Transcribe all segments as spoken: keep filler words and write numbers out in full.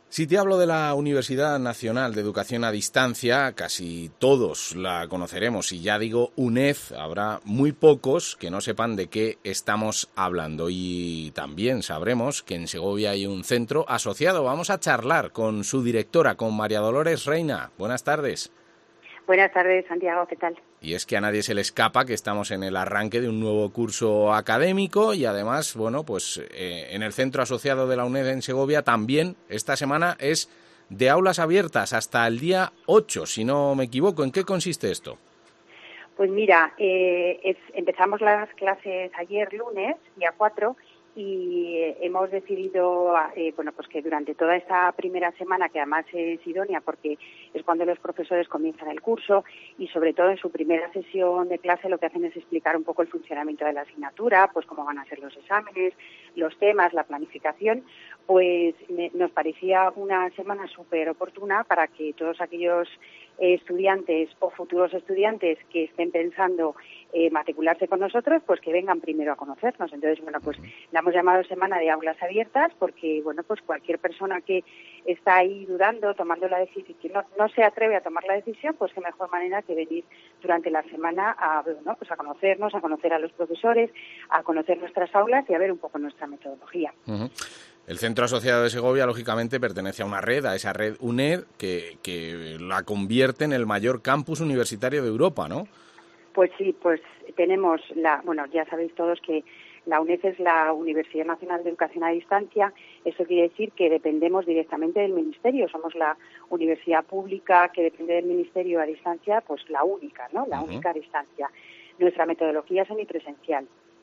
Si te hablo de la Universidad Nacional de Educación a Distancia, casi todos la conoceremos. Y ya digo UNED, habrá muy pocos que no sepan de qué estamos hablando. Y también sabremos que en Segovia hay un centro asociado. Vamos a charlar con su directora, con María Dolores Reina. Buenas tardes. Buenas tardes, Santiago, ¿qué tal? Y es que a nadie se le escapa que estamos en el arranque de un nuevo curso académico y además, bueno, pues eh, en el centro asociado de la UNED en Segovia también esta semana es de aulas abiertas hasta el día ocho, si no me equivoco. ¿En qué consiste esto? Pues mira, eh, es, empezamos las clases ayer lunes, día cuatro, y eh, hemos decidido eh, bueno, pues que durante toda esta primera semana, que además es idónea porque es cuando los profesores comienzan el curso y sobre todo en su primera sesión de clase lo que hacen es explicar un poco el funcionamiento de la asignatura, pues cómo van a ser los exámenes, los temas, la planificación, pues me, nos parecía una semana súper oportuna para que todos aquellos eh, estudiantes o futuros estudiantes que estén pensando eh, matricularse con nosotros, pues que vengan primero a conocernos. Entonces, bueno, pues la hemos llamado Semana de Aulas Abiertas porque, bueno, pues cualquier persona que está ahí dudando, tomando la decisión, que no, no se atreve a tomar la decisión, pues qué mejor manera que venir durante la semana a, bueno, pues a conocernos, a conocer a los profesores, a conocer nuestras aulas y a ver un poco nuestra metodología. Uh-huh. El Centro Asociado de Segovia, lógicamente, pertenece a una red, a esa red UNED, que, que la convierte en el mayor campus universitario de Europa, ¿no? Pues sí, pues tenemos la, bueno, ya sabéis todos que la UNED es la Universidad Nacional de Educación a Distancia. Eso quiere decir que dependemos directamente del Ministerio. Somos la universidad pública que depende del Ministerio a distancia, pues la única, ¿no? La uh-huh. única a distancia. Nuestra metodología es semipresencial.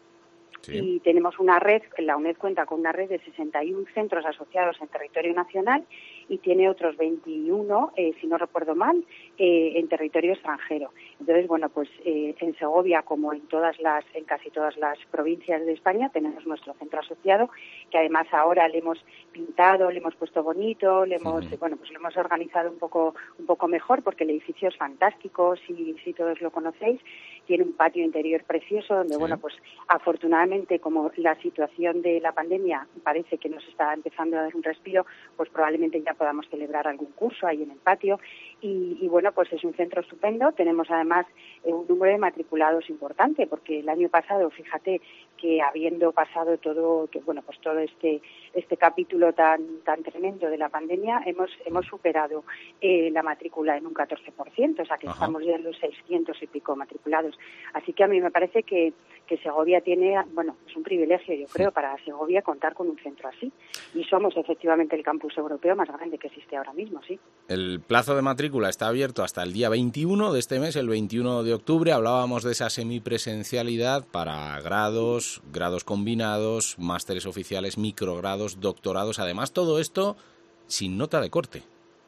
Sí. Y tenemos una red, la UNED cuenta con una red de sesenta y uno centros asociados en territorio nacional y tiene otros veintiuno, eh, si no recuerdo mal, eh, en territorio extranjero. Entonces, bueno, pues eh, en Segovia, como en todas las, en casi todas las provincias de España, tenemos nuestro centro asociado, que además ahora le hemos pintado, le hemos puesto bonito, le hemos, sí. bueno, pues lo hemos organizado un poco, un poco mejor, porque el edificio es fantástico, si, si todos lo conocéis, tiene un patio interior precioso, donde, sí. bueno, pues afortunadamente, como la situación de la pandemia parece que nos está empezando a dar un respiro, pues probablemente ya podamos celebrar algún curso ahí en el patio. Y, y bueno, pues es un centro estupendo. Tenemos además eh, un número de matriculados importante, porque el año pasado, fíjate que habiendo pasado todo, que bueno, pues todo este este capítulo tan tan tremendo de la pandemia, hemos hemos superado eh, la matrícula en un catorce por ciento, o sea que Ajá. estamos ya en los seiscientos y pico matriculados. Así que a mí me parece que que Segovia tiene, bueno, es un privilegio, yo creo, para Segovia contar con un centro así. Y somos efectivamente el campus europeo más grande que existe ahora mismo, sí. El plazo de matrícula está abierto hasta el día veintiuno de este mes, el veintiuno de octubre. Hablábamos de esa semipresencialidad para grados, grados combinados, másteres oficiales, microgrados, doctorados. Además, todo esto sin nota de corte.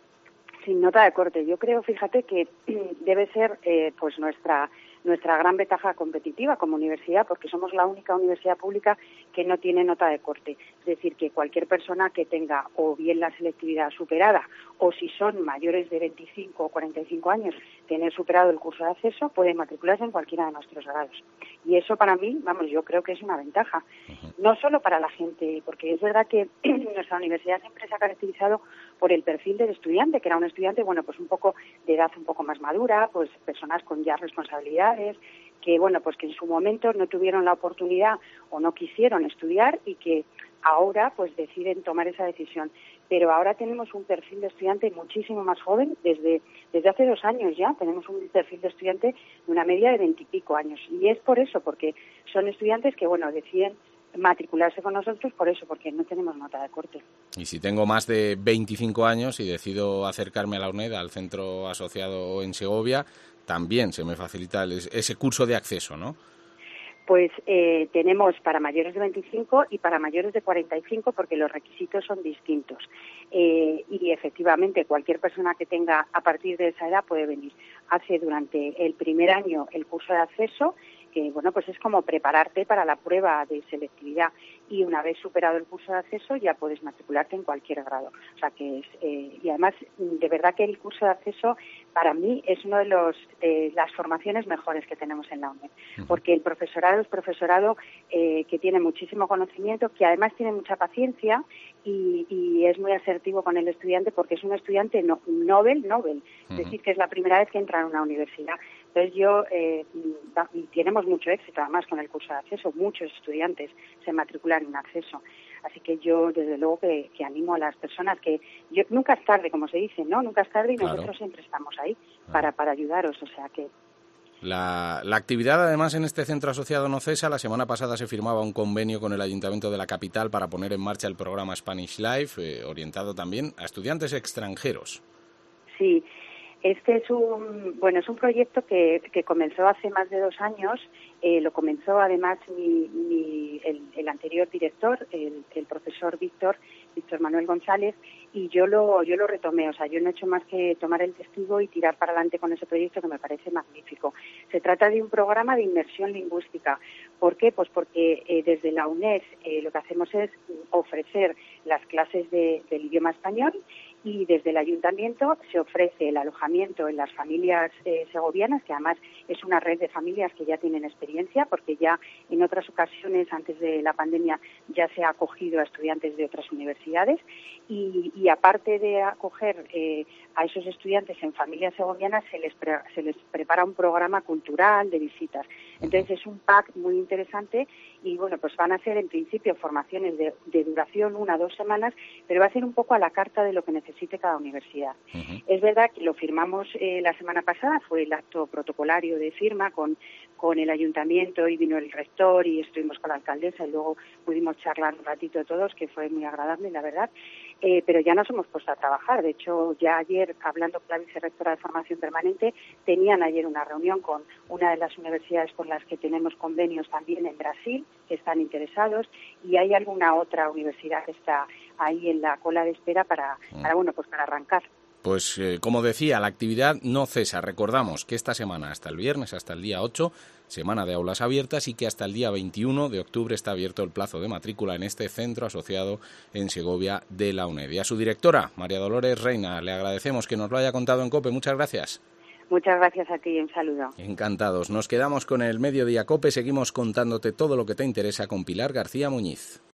Sin nota de corte. Yo creo, fíjate, que debe ser eh, pues nuestra nuestra gran ventaja competitiva como universidad, porque somos la única universidad pública que no tiene nota de corte. Es decir, que cualquier persona que tenga o bien la selectividad superada o si son mayores de veinticinco o cuarenta y cinco años, tener superado el curso de acceso, puede matricularse en cualquiera de nuestros grados. Y eso para mí, vamos, yo creo que es una ventaja. No solo para la gente, porque es verdad que nuestra universidad siempre se ha caracterizado por el perfil del estudiante, que era un estudiante, bueno, pues un poco de edad un poco más madura, pues personas con ya responsabilidades, que bueno, pues que en su momento no tuvieron la oportunidad o no quisieron estudiar y que ahora pues deciden tomar esa decisión. Pero ahora tenemos un perfil de estudiante muchísimo más joven, desde desde hace dos años ya tenemos un perfil de estudiante de una media de veintipico años. Y es por eso, porque son estudiantes que, bueno, deciden matricularse con nosotros por eso, porque no tenemos nota de corte. Y si tengo más de veinticinco años y decido acercarme a la UNED, al centro asociado en Segovia, también se me facilita el, ese curso de acceso, ¿no? Pues eh, tenemos para mayores de veinticinco y para mayores de cuarenta y cinco, porque los requisitos son distintos. Eh, y efectivamente cualquier persona que tenga a partir de esa edad puede venir. Hace durante el primer año el curso de acceso que bueno, pues es como prepararte para la prueba de selectividad, y una vez superado el curso de acceso ya puedes matricularte en cualquier grado. O sea que es, eh, y además, de verdad que el curso de acceso para mí es uno de los de las formaciones mejores que tenemos en la UNED, porque el profesorado es profesorado eh, que tiene muchísimo conocimiento, que además tiene mucha paciencia y, y es muy asertivo con el estudiante, porque es un estudiante no, Nobel, Nobel, es decir, que es la primera vez que entra en una universidad. Entonces yo, eh, y tenemos mucho éxito además con el curso de acceso, muchos estudiantes se matriculan en acceso. Así que yo, desde luego, que, que animo a las personas que... yo nunca es tarde, como se dice, ¿no? Nunca es tarde, y claro, nosotros siempre estamos ahí claro. para, para ayudaros, o sea que... La, la actividad, además, en este centro asociado NOCESA, la semana pasada se firmaba un convenio con el Ayuntamiento de la capital para poner en marcha el programa Spanish Life, eh, orientado también a estudiantes extranjeros. Sí. Este es un bueno es un proyecto que, que comenzó hace más de dos años. Eh, lo comenzó además mi, mi el, el anterior director, el, el profesor Víctor Víctor Manuel González, y yo lo yo lo retomé. O sea, yo no he hecho más que tomar el testigo y tirar para adelante con ese proyecto, que me parece magnífico. Se trata de un programa de inmersión lingüística. ¿Por qué? Pues porque eh, desde la UNED eh, lo que hacemos es ofrecer las clases de, del idioma español, y desde el ayuntamiento se ofrece el alojamiento en las familias eh, segovianas, que además es una red de familias que ya tienen experiencia, porque ya en otras ocasiones, antes de la pandemia, ya se ha acogido a estudiantes de otras universidades, y, y aparte de acoger eh, a esos estudiantes en familias segovianas, se les, pre- se les prepara un programa cultural de visitas. Entonces es un pack muy interesante, y bueno, pues van a ser en principio formaciones de, de duración una o dos semanas, pero va a ser un poco a la carta de lo que necesite cada universidad. Uh-huh. Es verdad que lo firmamos eh, la semana pasada, fue el acto protocolario de firma con, con el ayuntamiento, y vino el rector y estuvimos con la alcaldesa, y luego pudimos charlar un ratito todos, que fue muy agradable, la verdad. Eh, pero ya nos hemos puesto a trabajar. De hecho, ya ayer, hablando con la vicerrectora de formación permanente, tenían ayer una reunión con una de las universidades con las que tenemos convenios también en Brasil, que están interesados, y hay alguna otra universidad que está ahí en la cola de espera para, para bueno, pues para arrancar. Pues, eh, como decía, la actividad no cesa. Recordamos que esta semana, hasta el viernes, hasta el día ocho, semana de aulas abiertas, y que hasta el día veintiuno de octubre está abierto el plazo de matrícula en este centro asociado en Segovia de la UNED. Y a su directora, María Dolores Reina, le agradecemos que nos lo haya contado en COPE. Muchas gracias. Muchas gracias a ti y un saludo. Encantados. Nos quedamos con el Mediodía COPE. Seguimos contándote todo lo que te interesa con Pilar García Muñiz.